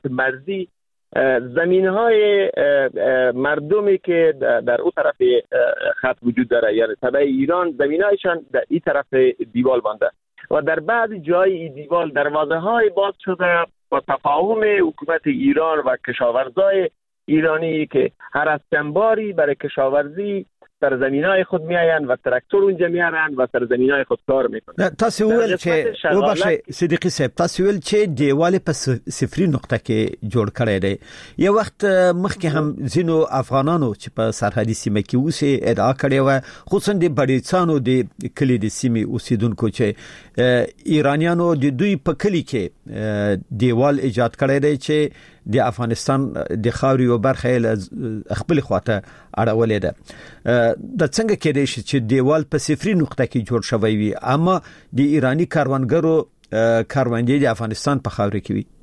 مرزی زمین‌های مردمی که در اون طرف خط وجود داره، یعنی تبع ایران زمین‌هایشان در این طرف دیوال مانده و در بعضی جای این دیوال دروازه‌های باز شده با تفاهم حکومت ایران و کشاورزای ایرانی که هر از چندباری برای کشاورزی در زمینای خود میاین و تراکتور اونجا میارن و در زمینای خود کار میکنن. تاسو ول چې او باشه صدیقی صاحب تاسو ول چې دیوال په صفری نقطه کې جوړ کړی دی. یو وخت مخکې هم زینو افغانانو چې په سرحدي سیمه کې اوسه ادعا کړې و، خصوصا د بډیڅانو د کلی د سیمه اوسیدونکو چې ایرانیانو د دوی په کلی کې دیوال ایجاد کړی دی چې د افغانستان د خاوري او برخه خپل خواته اړولې ده. د څنګه کې دی چې دیوال په صفری نقطه کې جوړ شوی وي اما د ایرانی کاروانګرو کاروانګي د افغانستان په خاوري کې وي؟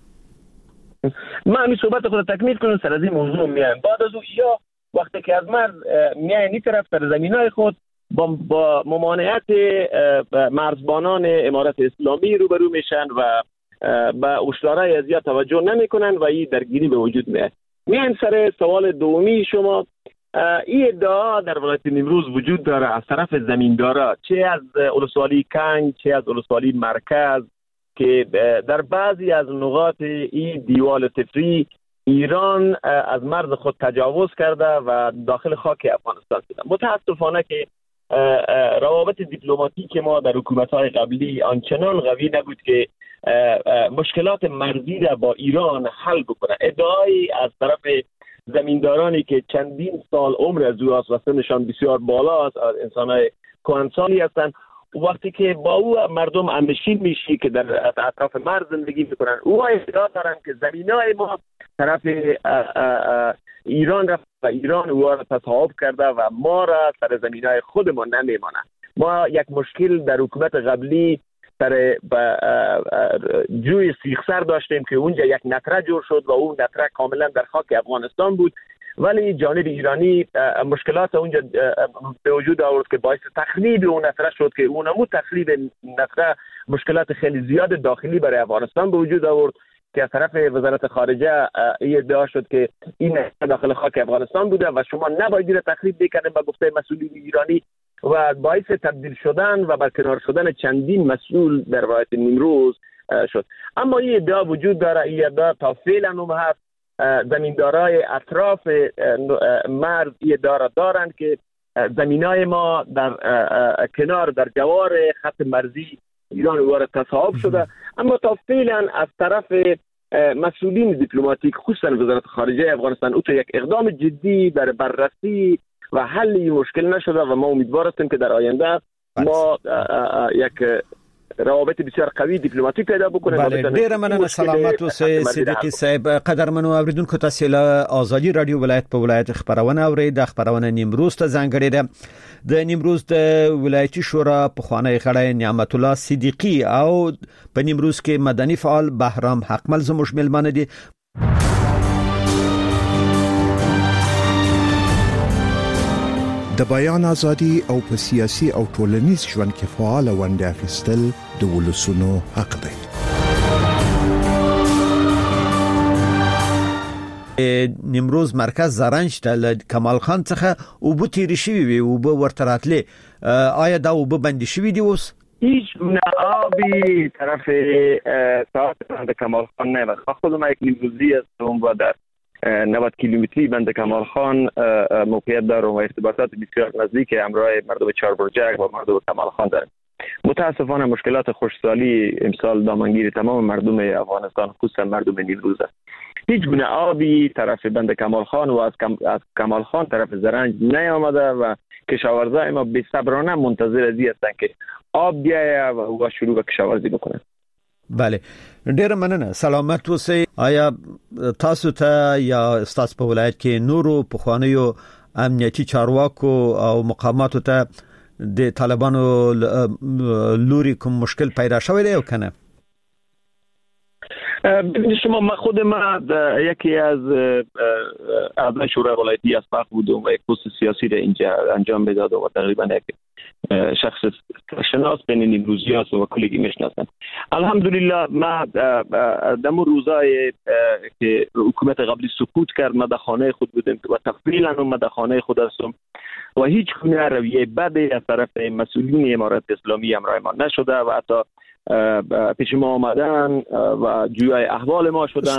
ما همین صحبت خود تکمیل کنم سر از این موضوع میایم. بعد از اون یا وقتی که از مرز میایم این طرف در زمینای خود با ممانعت مرزبانان امارت اسلامی روبرو میشن و با هشدارهای زیاد توجه نمیکنن و این درگیری به وجود میاد. میایم سر سوال دومی شما. این ادعا در ولایت نیمروز وجود داره از طرف زمیندارا، چه از ولسوالی کنج چه از ولسوالی مرکز، که در بعضی از نقاط این دیوال صفری ایران از مرز خود تجاوز کرده و داخل خاک افغانستان شده. متاسفانه که روابط دیپلماتیک ما در حکومت‌های قبلی آنچنان قوی نبود که مشکلات مرزی را با ایران حل بکنه. ادعای از طرف زمیندارانی که چندین سال عمر از او است و سنشان بسیار بالا است، انسان‌های کهنسالی هستند، وقتی که با او مردم همنشین میشی که در اطراف مرز زندگی میکنن، او ادعا دارن که زمینای ما طرف ایران رفت و ایران او را تصاحب کرده و ما را سر زمینای خودمان نمیمانه. ما یک مشکل در حکومت قبلی سر جوی سیخسر داشتیم که اونجا یک نقره جور شد و اون نقره کاملا در خاک افغانستان بود، ولی جانب ایرانی مشکلات اونجا به وجود آورد که باعث تخریب اون نقره شد که اونمو تخریب نقره مشکلات خیلی زیاد داخلی برای افغانستان به وجود آورد که از طرف وزارت خارجه ادعا شد که این داخل خاک افغانستان بوده و شما نباید این تخریب بکنید به گفته مسئولین ایرانی و باعث تبدیل شدن و برکنار شدن چندین مسئول در ولایت نیمروز شد. اما این ادعا وجود داره، این ادعا تا فعلا هم هست. زمیندارای اطراف مرز این ادعا را دارند که زمینای ما در کنار در جوار خط مرزی ایران وارد تصاحب شده، اما تا فعلا از طرف مسئولین دیپلماتیک خصوصا وزارت خارجه افغانستان او یک اقدام جدی در بررسی و حل این مشکل نشده و ما امیدوار هستیم که در آینده ما یک روابط بسیار قوي دیپلماتیک پیدا بکنه. ډیر مننه. سلامت اوسئ صدیقی صاحب. قدرمنو اوریدونکو، تاسو له آزادي رادیو ولایت په ولایت خبرونه اورئ. د خبرونه نیمروز ته ځانګړې ده. د نیمروز د ولایتي شورا پخوانی غړی نعمت الله صدیقی او په نیمروز کې مدني فعال بهرام حقمل زموږ ملمانه دي. د بیان ازادي او په سیاسي او ټولنیز ژوند کې فعال ونډه اخیستل د ولسونو حق دی. نیمروز مرکز زرنج ته کمال خان څخه او بو تیری شوی وي او بو ورتراتله، آیا دا او بو بندي شوی دی؟ اوس هیچ آبی طرف ساعت بند کمال خان نه. خودم یک نیمروزی هستم و در 90 کیلومتری بند کمال خان موقعیت دارم و ارتباطات بسیار نزدیک همراه مردم چهاربرجک و مردم کمال خان دارم. متاسفانه مشکلات خشکسالی امسال دامنگیر تمام مردم افغانستان خصوصا مردم نیمروز است. هیچ گونه آبی طرف بند کمال خان و از کمال خان طرف زرنج نیامده و کشاورزای ما بی‌صبرانه منتظر ازی هستند که آب بیایه و شروع به کشاورزی بکنند. بله، ډیر مننه. سلامت اوسئ. آیا تاسو ته یا استاد په ولایت کې نورو پخوانیو امنیتي چارواکو او مقاماتو ته د طالبانو لوري کوم مشکل پیدا شوی دی او کنه؟ ببینید شما، من خود یکی از اعضای شورای ولایتی اسبق بودم و یک پست سیاسی را اینجا انجام میدادم و تقریبا یک شخص شناس بین نیمروزی هست و کلگی میشناسن. الحمدلله ما در روزای که حکومت قبلی سقوط کرد ما در خانه خود بودیم و تقریبا ما در خانه خود هستم و هیچ گونه رویه بدی از طرف مسئولین امارت اسلامی همراه ما نشده و حتی پیش ما آمدن و جویای احوال ما شدن.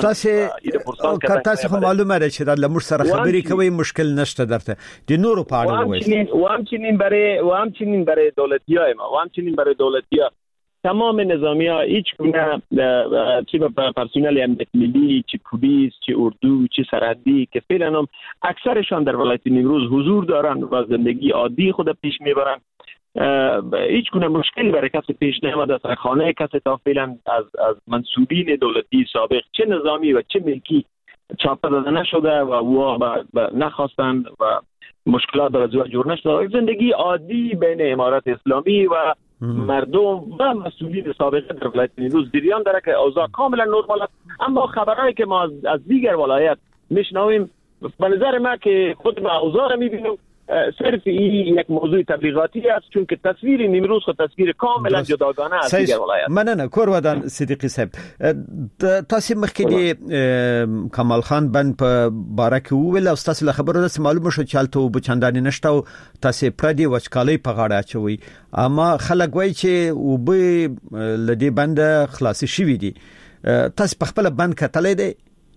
تاسو خو معلومه ده چې د لمر سره خبرې کوي مشکل نشته درته د نورو په اړه وایي و همچنین برای دولتیای ما و همچنین برای دولتیا تمام نظامی‌ها هیچ گونه چه پرسنل امنیت ملی، چه پلیس، چه اردو، چه سرحدی که فعلا هم اکثرشان در ولایت نیمروز حضور دارن و زندگی عادی خود پیش میبرن. هیچ گونه مشکلی برای کسی پیش نیامده. در خانه کسی تا فعلا از منصوبین دولتی سابق چه نظامی و چه ملکی چاپه داده نشده و او نخواستند و مشکلات در از جور نشده. زندگی عادی بین امارت اسلامی و مردم و مسئولین سابقه در ولایت نیمروز جریان داره که اوضاع کاملا نرمال است. اما خبرهایی که ما از دیگر ولایت میشنویم به نظر من که خود ما اوضاع را میبینیم صرف این یک موضوع تبلیغاتی است، چون که تصویر نیمروز خود تصویر کاملا جداگانه از دیگر ولایت. مننه کورودان صدیقی صاحب. تاسو مخکې کمال خان بند په باره کې وویل او تاسو له خبرو داسې معلومه شو چې هلته اوبه چندانې نشته او تاسو پردي وچکالۍ په غاړه اچوئ، اما خلک وایي چې اوبه له دې بنده خلاصې شوي دي. تاسو په خپله بند کتلی دی؟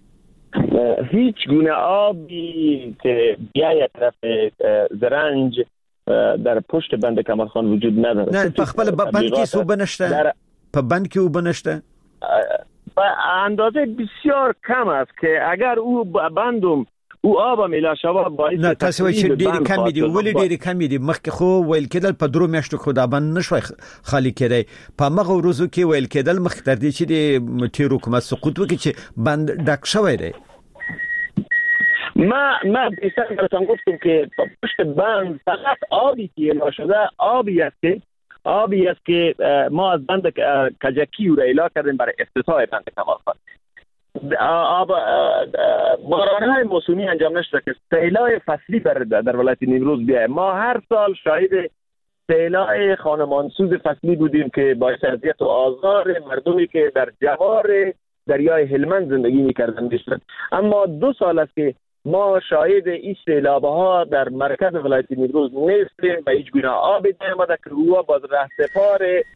هیچ گونه آبی که بیای طرف زرنج در پشت بند کمال خان وجود نداره. نه په خپل بند کې اوبه نشته؟ په بند کې اوبه نشته؟ به اندازه بسیار کم است که اگر او بندم او آب میلا شوا باعث نه تاسو وایي چې ډېر کم دي. ولې ډېر کم دي؟ مخکې خو ویل کېدل په 2 میاشتو کې دا بند نشوي خالی کېدی. په هغه ورځو کې ویل کېدل مخکې تر دې چې د تیر حکومت سقوط وکړي چې بند ډک شوی دی. ما بیشتر براتون گفتم که پشت بند فقط آبی که اعلا شده آبی است که ما از بند کجکی را اعلا کردیم برای افتتاح بند کمال خان. بارانهای موسمی انجام نشده که سیلای فصلی در ولایت نیمروز بیاید. ما هر سال شاهد سیلای خانمانسوز فصلی بودیم که باعث اذیت و آزار مردمی که در جوار دریای هلمند زندگی می‌کردند بیشتر. اما 2 سال است که ما شاهد این سیلاب‌ها در مرکز ولایت نیمروز نیستیم و هیچ گونه آبی نیامده که او باز رهسپار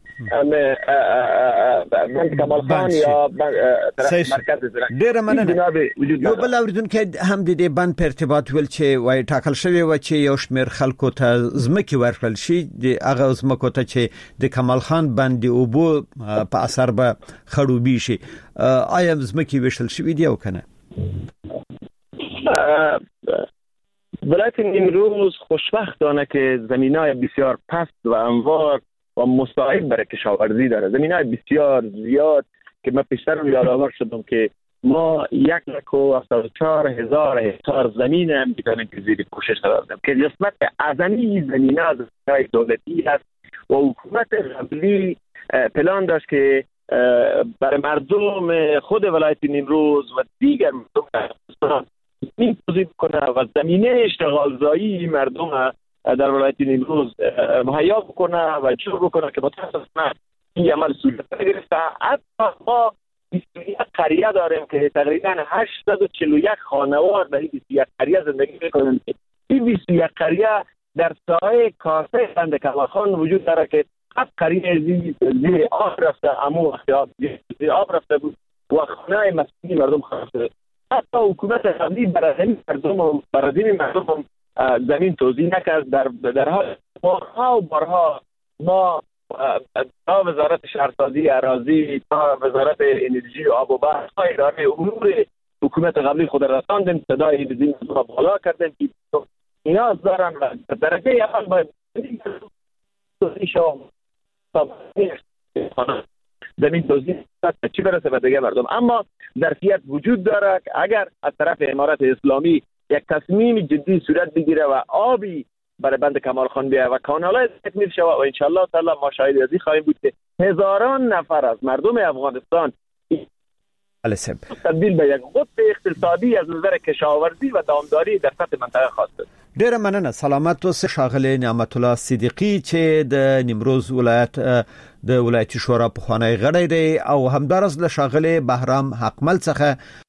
بند کمال خان یا مرکز زرنج. ډیره مننه. یو بل اوریدونکو هم د دې بند په ارتباط ویل چې وای ټاکل شوی و چې یو شمېر خلکو ته ځمکې ورکړل شي، د هغه ځمکو ته چې د کمال خان بند د اوبو په اثر به خړوبي شي. آیا ځمکې ویشتل شوي دي او کنه؟ ولایت نیمروز خوشبختانه که زمینای بسیار پست و هموار و مساعد برای کشاورزی داره. زمینای بسیار زیاد که من پیشتر رو یادآور شدم که ما 1,74,000 هکتار زمین هم میتونیم که زیر پوشش قرار بدیم که قسمت اعظمی زمینه از زمینای دولتی است و حکومت قبلی پلان داشت که برای مردم خود ولایت نیمروز و دیگر مردم زمین توزیع کنه و زمینه اشتغالزایی مردم در ولایت نیمروز مهیا بکنه و جور بکنه که متاسفانه این عمل صورت نگرفته. حتی ما 21 قریه داریم که تقریبا 841 خانوار در این 21 قریه زندگی میکنند. این 21 قریه در ساحه کاسه بند کمال خان وجود داره که 7 قریه زیر آب رفته، امو زیر آب رفته بود و خانه مسکونی مردم خراب شده. حتی حکومت قبلی برای مردم زمین توزیع نکرد. در حال بارها ما تا وزارت شهرسازی اراضی، تا وزارت انرژی و آب و برق، تا اداره امور حکومت قبلی خود رساندیم، صدای این را بالا کردیم که نیاز دارن و درجه اول باید زمین توزیع چی برسه به دیگه مردم. اما ظرفیت وجود داره که اگر از طرف امارت اسلامی یک تصمیم جدی صورت بگیره و آبی برای بند کمال خان بیاید و کانالای تکمیل شود و انشالله تعالی ما شاهد ازی خواهیم بود که هزاران نفر از مردم افغانستان تبدیل به یک قطب اقتصادی از نظر کشاورزی و دامداری در سطح منطقه خواهد شد. ډیر مننه. سلامت اوسه ښاغلی نعمت الله صدیقی چې د نیمروز ولایت د ولایتي شورا په خوانی غړی دی او همدارس له ښاغلی بهرام حقمل څخه